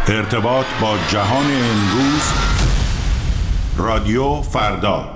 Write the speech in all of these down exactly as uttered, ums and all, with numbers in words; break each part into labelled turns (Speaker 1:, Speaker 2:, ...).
Speaker 1: ارتباط با جهان امروز. رادیو فردا.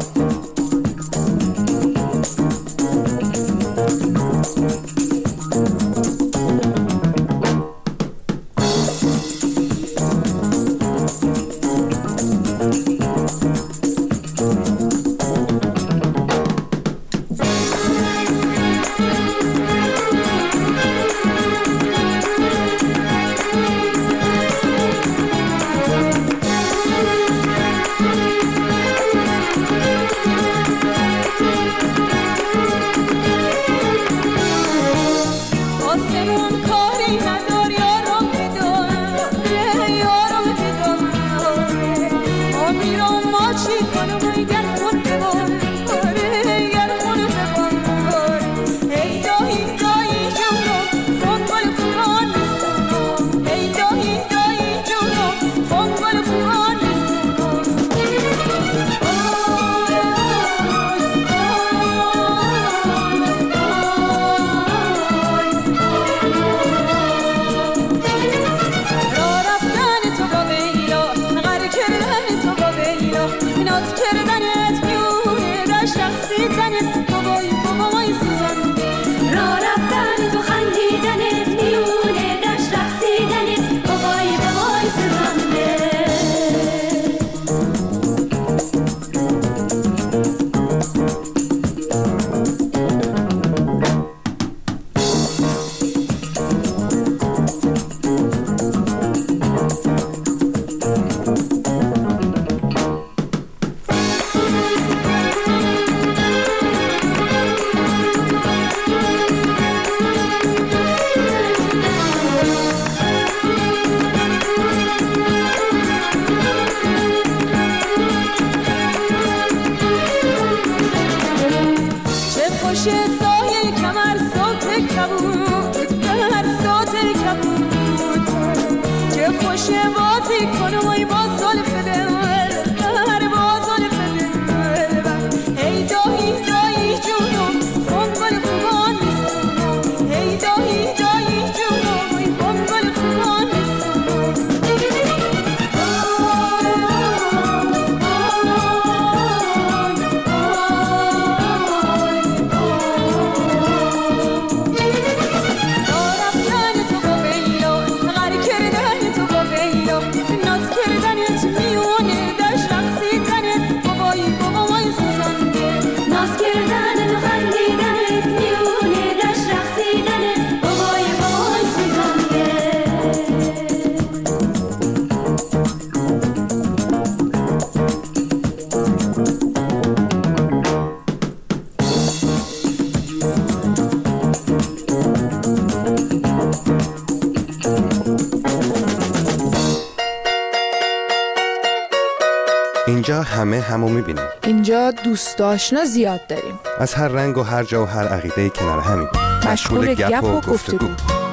Speaker 2: اینجا همه همو میبینیم.
Speaker 3: اینجا دوست آشنا زیاد داریم.
Speaker 2: از هر رنگ و هر جا و هر عقیده کنار همیم.
Speaker 3: مشغول گپ و گفتگو.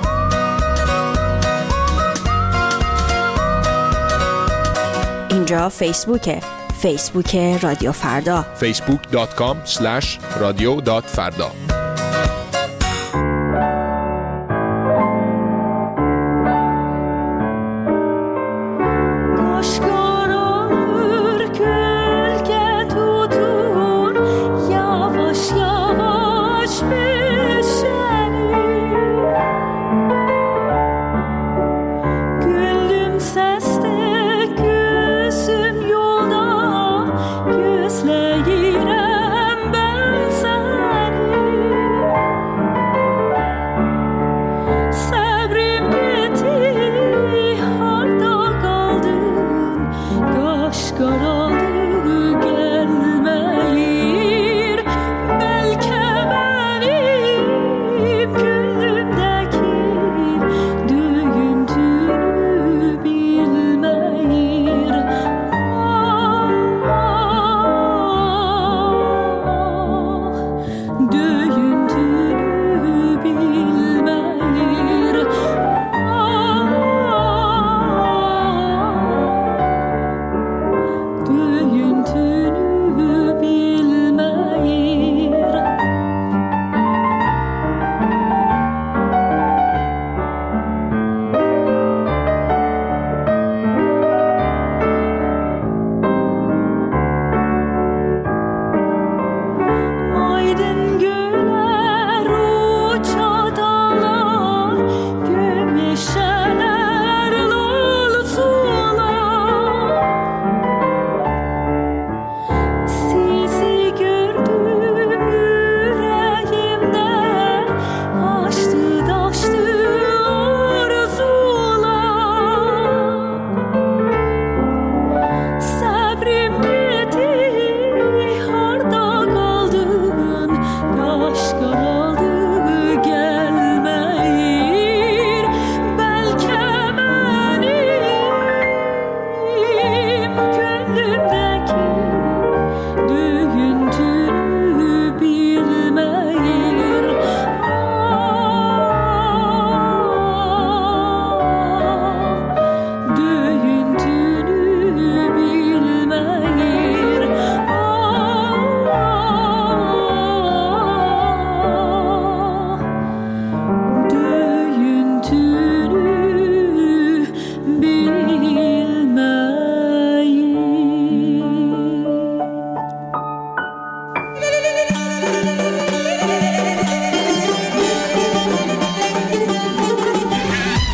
Speaker 4: اینجا فیسبوکه. فیسبوک رادیو فردا.
Speaker 5: فیسبوک دات کام اسلش رادیو دات فردا.
Speaker 6: Gözlerim ben seni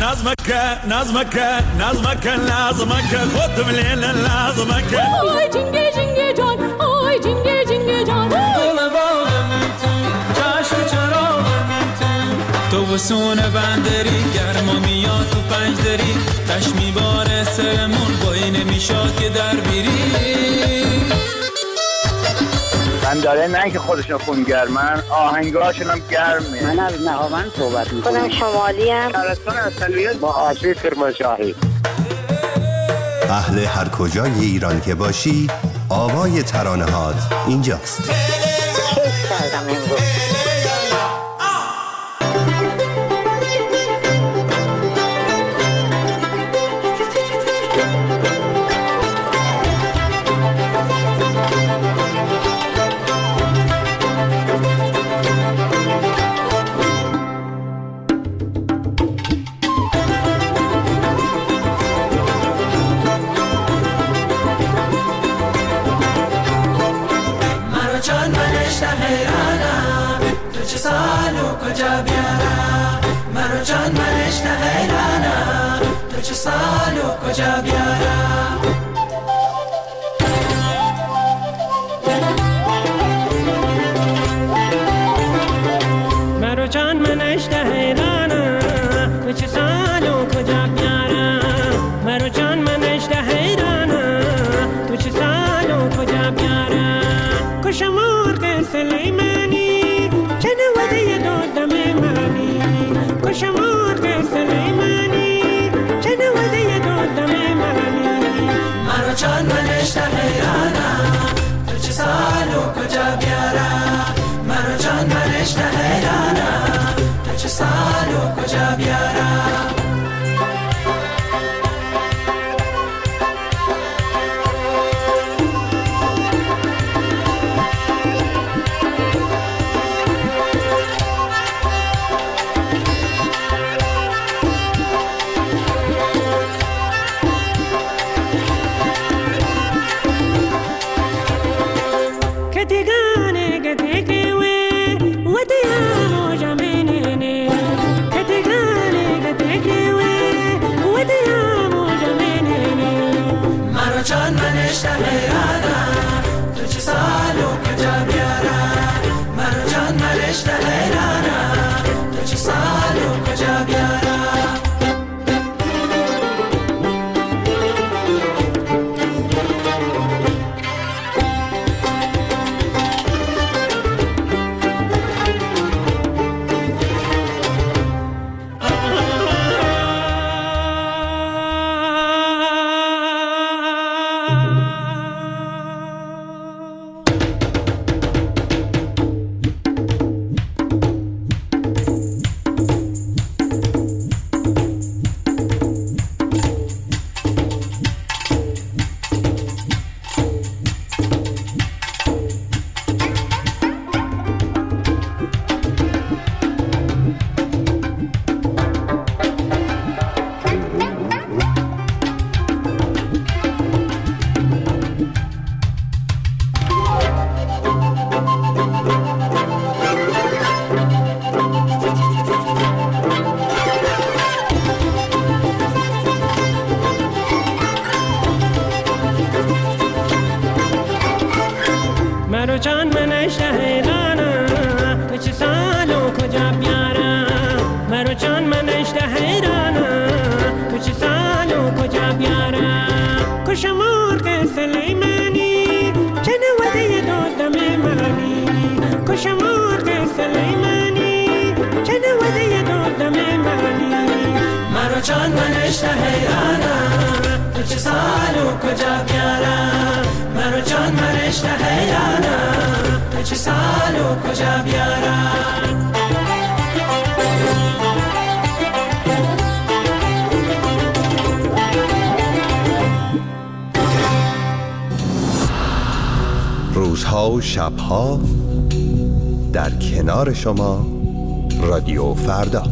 Speaker 6: نظمك نظمك نظمك لازمك خود مليل لازمك
Speaker 7: آی جنگه جنگه جان آی جنگه جنگه جان گل باغم تو چشم چراغم تو تو وسون بندری گرما میاد تو پنج دری تش میباره سرمون بایی نمیشاد که در بیری
Speaker 8: من داره نه که خودشون خونگرمن آهنگاشون هم گرمه.
Speaker 9: من از نهاوند صحبت میکنم.
Speaker 10: خودم شمالی ام.
Speaker 8: شهرستان اصلیت با آسی کرمانشاهی.
Speaker 2: اهل هر کجای ایران که باشی آوای ترانه هات اینجاست.
Speaker 10: کیف کردم امروز.
Speaker 7: کجا بیارم مرو جان من اشته حیرانم تو چه سالو کجا بیارم مرو جان من اشته حیرانم تو چه سالو کجا بیارم کشم مرغ سلیمانی چه نوده دادم منی کشم مرغ سلیمانی جان من اشته حیرانم تو چه سالو کجا بیارم مرو جان من اشته حیرانم تو چه سالو کجا بیارم جان من اشته حیرانم تو چه سالو کجا بیارم مرو جان من اشته حیرانم تو چه سالو کجا بیارم مرو جان من اشته حیرانم تو چه سالو کجا بیارم مرو جان من اشته حیرانم تو چه سالو کجا بیارم کشم مرغ سلیمانی چه نوده دادم منی کشم مرغ سلیمانی چه نوده دادم منی مرو جان من اشته حیرانم تو چه سالو کجا بیارم مرو جان من اشته حیرانم تو چه سالو کجا بیارم
Speaker 2: روزها و شبها در کنار شما رادیو فردا.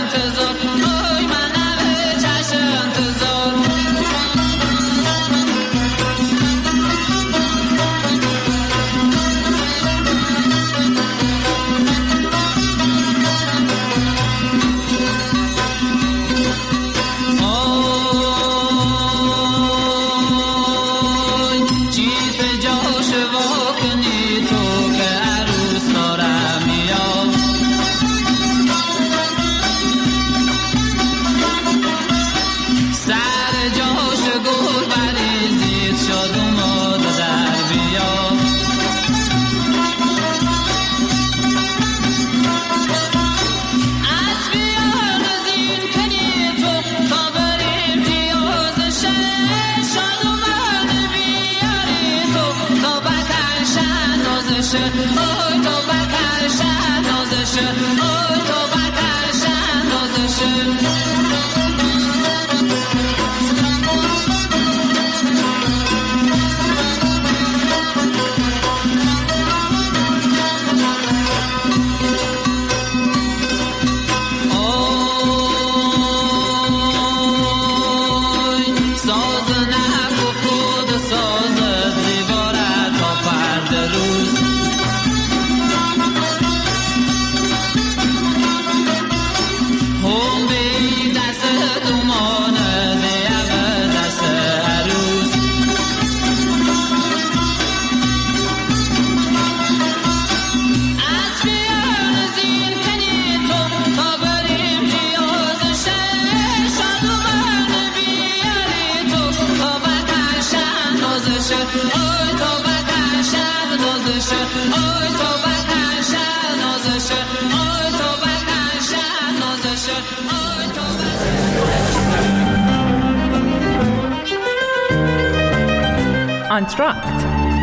Speaker 11: آنتراکت.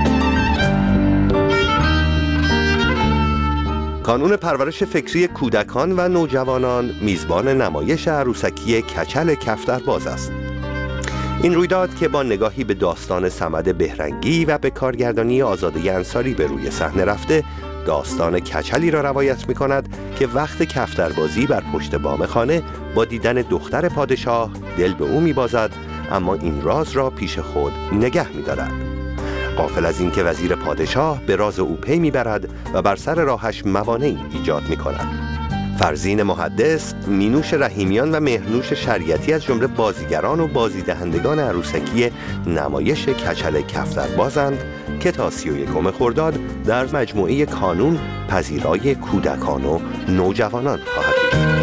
Speaker 2: کانون پرورش فکری کودکان و نوجوانان میزبان نمایش عروسکی کچل کفترباز است. این رویداد که با نگاهی به داستان صمد بهرنگی و به کارگردانی آزاده انصاری به روی صحنه رفته، داستان کچلی را روایت می کند که وقت کفتربازی بر پشت بام خانه با دیدن دختر پادشاه دل به او می بازد، اما این راز را پیش خود نگه می دارد. غافل از این که وزیر پادشاه به راز او پی می برد و بر سر راهش موانعی ایجاد می کند. فرزین محدث، مینوش رحیمیان و مهرنوش شریعتی از جمله بازیگران و بازیدهندگان عروسکی نمایش کچل کفتربازند که تا سی و یکم خرداد در مجموعه کانون پذیرای کودکان و نوجوانان خواهد بود.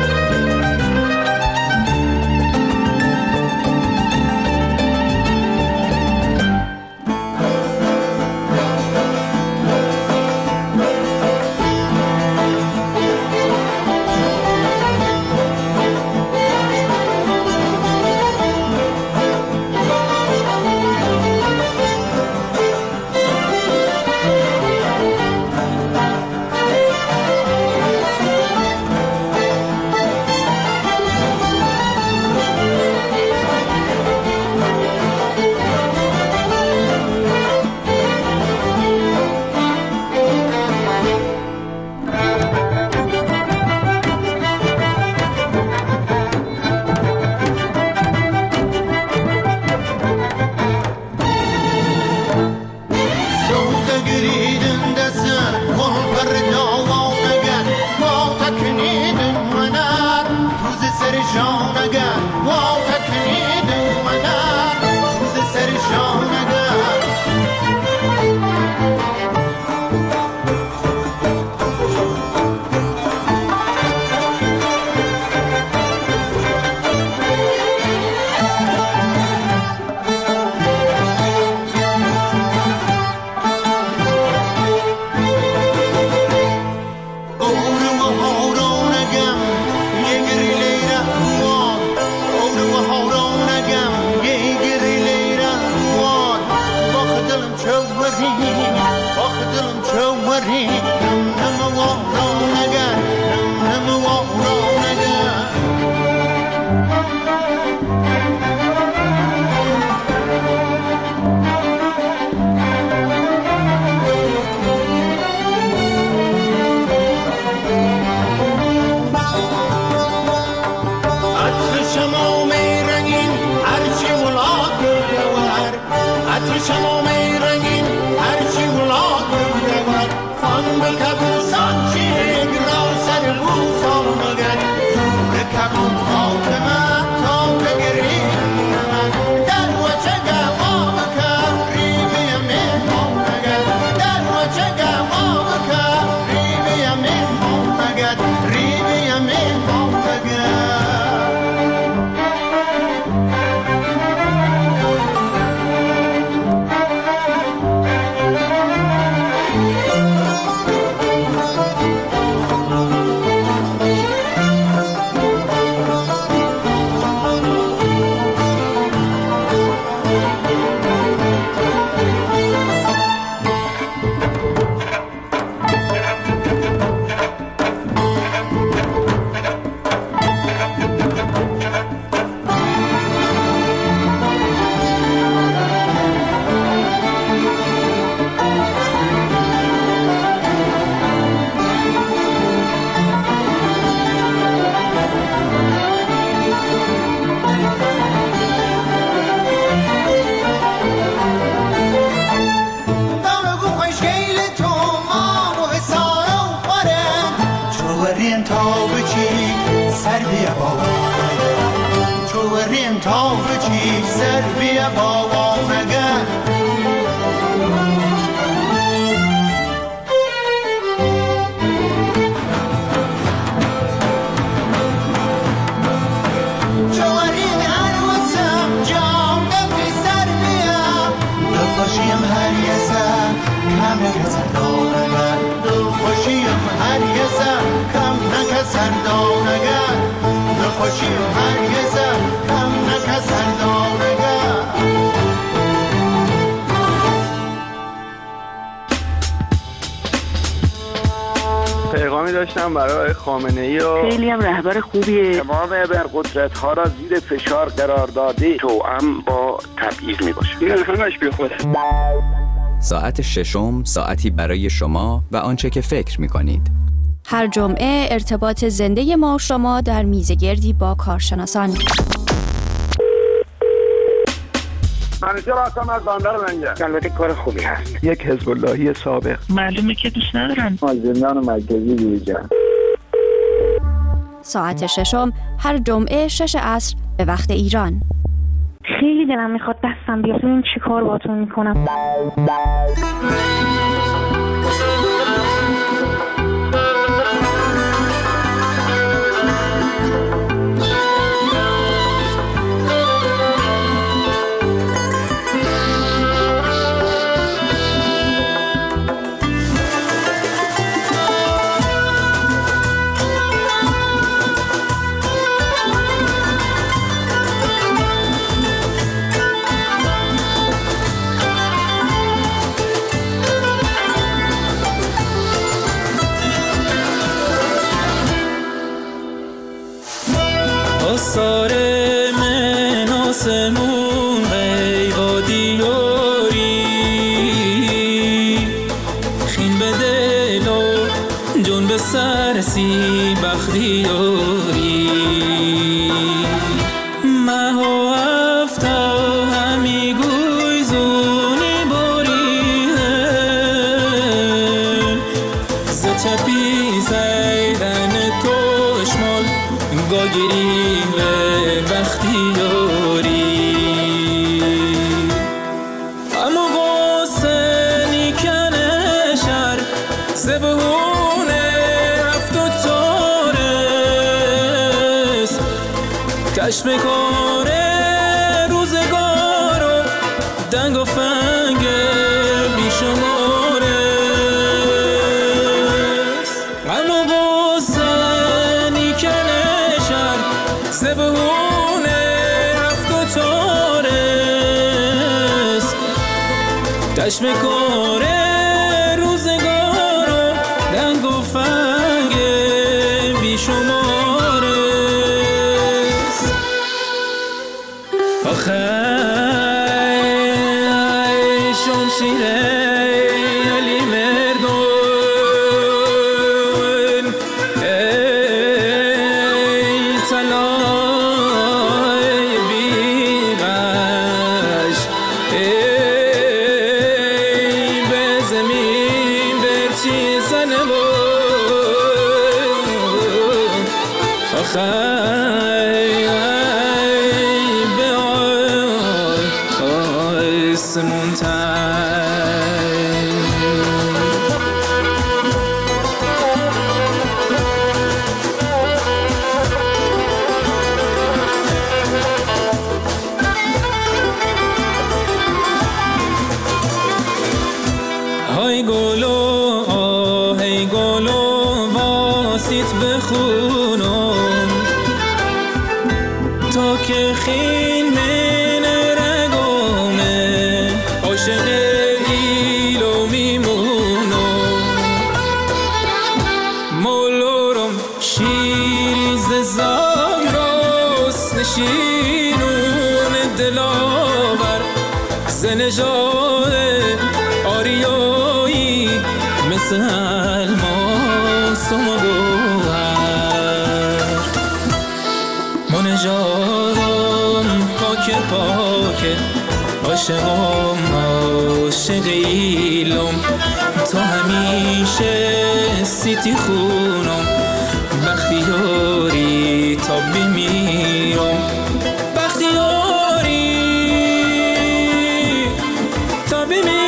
Speaker 11: شما می رنگین هرچی ولاد بگرد خان به کبوسان چیه گرا سر بوسان مگر به کبون حاکمت تا بگریم در وچه گما بکر ریبی مهمان مگر در وچه گما بکر ریبی مهمان مگر ریبی مهمان مگر
Speaker 8: پیغامی داشتم برای خامنه‌ای و
Speaker 9: خیلی هم رهبر خوبیه.
Speaker 8: تمام ابرقدرت‌ها را زیر فشار قرار داده توأم با تبعیض میباشه. این همش بی خوده.
Speaker 12: ساعت ششم ساعتی برای شما و آنچه که فکر می‌کنید.
Speaker 4: هر جمعه ارتباط زنده ما و شما در میزگردی با کارشناسان.
Speaker 8: منیجر هستم از بندر منجر.
Speaker 9: البته کار خوبی هست.
Speaker 8: یک حزب اللهی سابق.
Speaker 9: معلومه که دوست ندارن.
Speaker 8: از زندان مرکزی بیرون.
Speaker 4: ساعت ششم هر جمعه شش عصر به وقت ایران.
Speaker 13: خیلی دلم میخواد دستم بیاد ببینم چی کار باهاتون میکنم.
Speaker 14: ساره من آسمون غیبا دیاری خین به دل و جون به سرسی بختیاری مهو افتا همی گوی زونی باری زچپی زیدن توشمال گاگیری چشم کاره روزگار و دنگ و فنگ بیشماره غم و غصه نیکنه شر زبونه هفت و تارس چشم کاره روزگار و دنگ و فنگ بیشماره خیلی شمشیره علی مردون ای طلای بیغش ای آسمون تر. های گلو آهی گلو واسیت بخونم تا که خیل من رگامه عاشق ایلو میمونم مولورم شیریز زاگراست نشینون دلاور زنجاده آریایی مثل الماس و گوهر منجادم پاک پاک عاشقم عاشق ایلم تا همیشه سیتی خونم بختیاری تا بمیرم بختیاری تا بمیرم.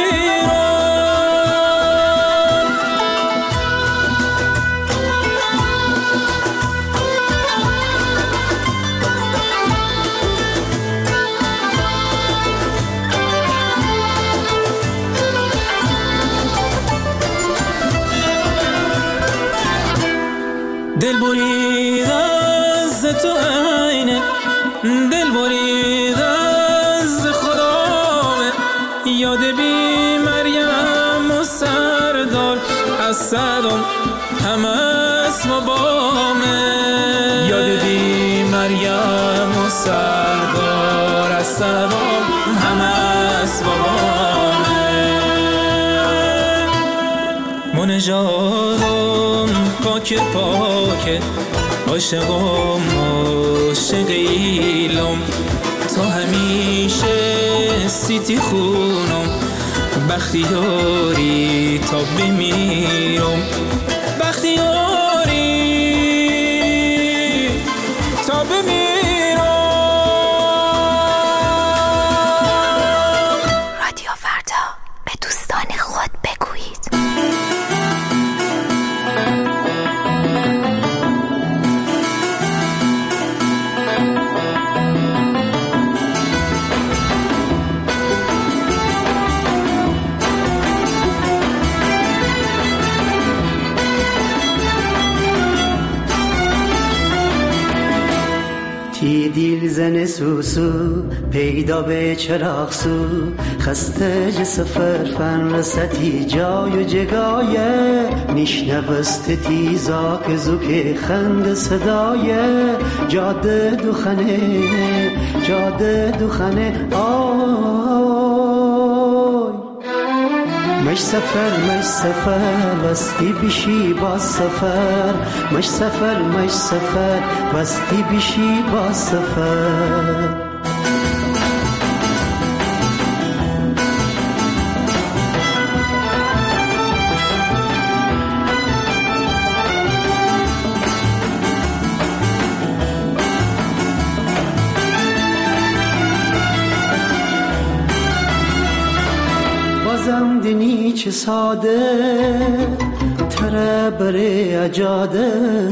Speaker 14: دل برید از تو عینه دل برید از خدامه یاد بی مریم و سردار از صدام همه از بابامه یاد بی مریم و سردار از صدام همه از بابامه منجادم پاک پاک عاشقم عاشق ایلم تا همیشه سیتی خونم بختیاری تا بمیرم بختیاری تا بمیرم.
Speaker 15: رادیو فردا به دوستان خود بگویید.
Speaker 16: تی دیل زن سوسو پیدا به چراغ سو خسته ج سفر فن رستی جای و جگایه میشنوست تیزا که زوک خند صدایه جاده دوخنه جاده دوخنه آی مش سفر مش سفر بستی بیشی با سفر مش سفر مش سفر بستی بیشی با سفر. زمدنی چه ساده تره بره اجاده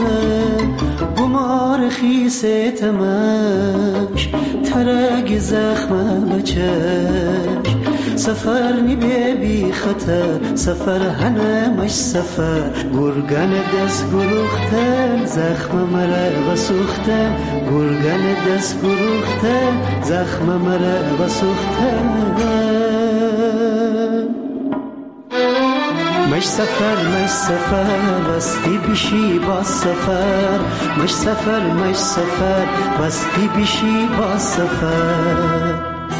Speaker 16: بمار خیسه تمش ترگ زخم بچش سفر نی بی خطر سفر هنه مش سفر گرگن دست گروختن زخم مره و سوختن گرگن دست گروختن زخم مره و سوختن. مش سفر مش سفر بستی بیشی با سفر مش سفر مش سفر بستی بیشی با سفر.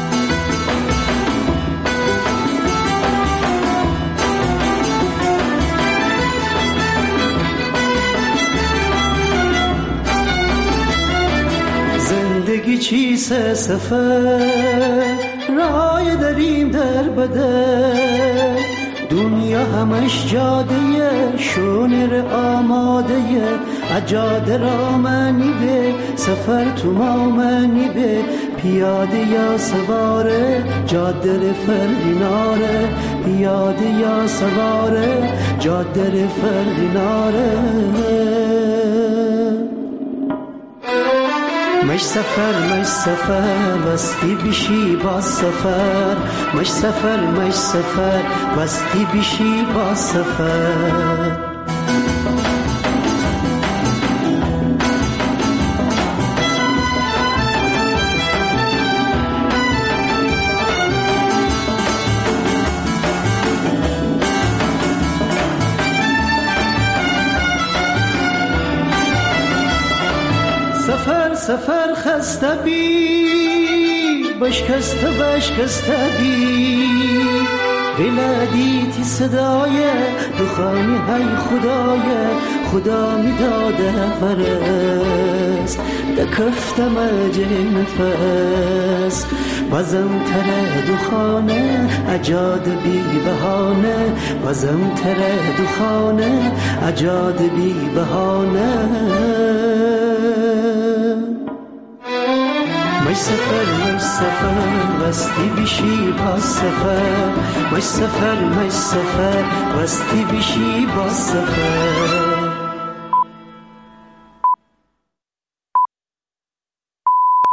Speaker 16: زندگی چیست سفر رای داریم در بدر دنیا همش جاده شونر آماده اجاده را منی به سفر تو ما منی به پیاده یا سواره جاده فردیناره پیاده یا سواره جاده فردیناره مش سفر مش سفر وستی بیشی با سفر مش سفر مش سفر وستی بیشی با سفر سفر سفر خسته بی بشکسته بشکسته بی ولادیتی صدای دخانی های خدای خدا می داده فرست دکفتم اجه نفس بازم تره دخانه اجاد بی بهانه بازم تره دخانه اجاد بی بهانه مش سفر مش سفر وستی بیشی با سفر مش سفر مش سفر وستی بیشی با سفر